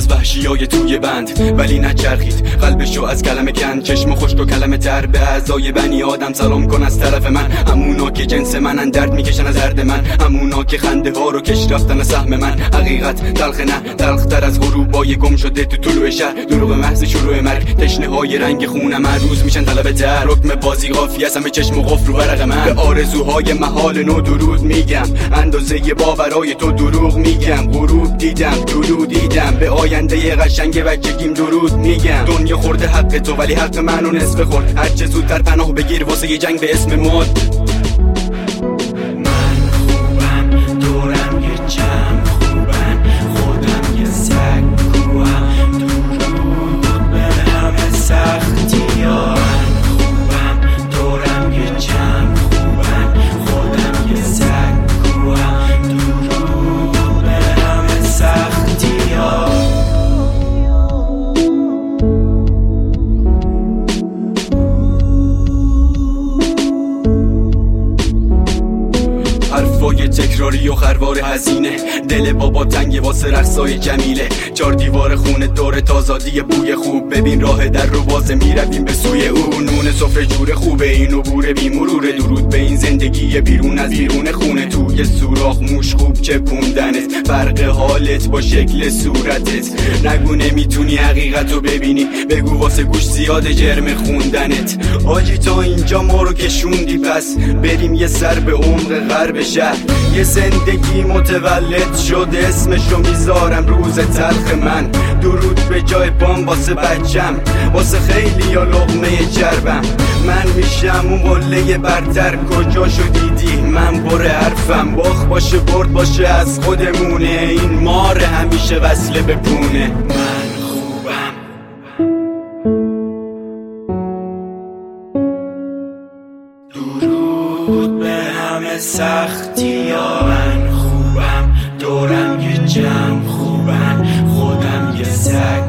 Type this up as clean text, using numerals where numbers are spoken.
از وحشیای توی بند، ولی نچرخید قلبشو از کلمه کند. چشم خشک و کلمه تر به اعضای بنی آدم سلام کن از طرف من. همونا که جنس منن درد میکشن از درد من، همونا که خنده ها رو کش رفتن سهم من. حقیقت تلخ نه تلختر از غروبای گم شده تو طلوع شهر. دروغ محض شروع مرگ، تشنه های رنگ خونم هر روز میشن طلب تر. حکم بازی قافیه همه چشم و قفل رو ورق من. به آرزوهای محال نو درود میگم، اندازه باورای تو دروغ میگم. غروب دیدم طلوع دیدم، به آینده قشنگ بچگیم درود میگم. دنیا خورده حق تو ولی حق منو نصف خورد. هرچه زودتر پناه بگیر واسه یه جنگ به اسم مد. حرفای تکراری و خروار هزینه، دل بابا تنگه واسه رقصای جمیله. 4 دیوار خونه دور تازادی بوی خوب، ببین راه در رو بازه میرویم به سوی او. نون سفره جور خوبه این عبور بی مروره، درود به این زندگی بیرون از بیرون خونه. توی سوراخ موش خوب چپوندنت، فرق حالت با شکل صورتت. نگو نمیتونی حقیقتو ببینی، بگو واسه گوش زیاد جرم خوندنت. آجی تا اینجا ما رو کشوندی، پس بریم یه سر به عمق غرب شهر. یه زندگی متولد شد اسمشو میذارم روز تلخ من. درود به جای پام واسه بچم، واسه خیلی یا لقمه چربم. من میشم اون قله برتر، کجاشو دیدی من پر حرفم. باخ باشه برد باشه از خودمونه، این مار همیشه وصله به پونه. من خوبم درود به همه سختی ها. من خوبم دورم یه جمع خوبن، خودم یه سگ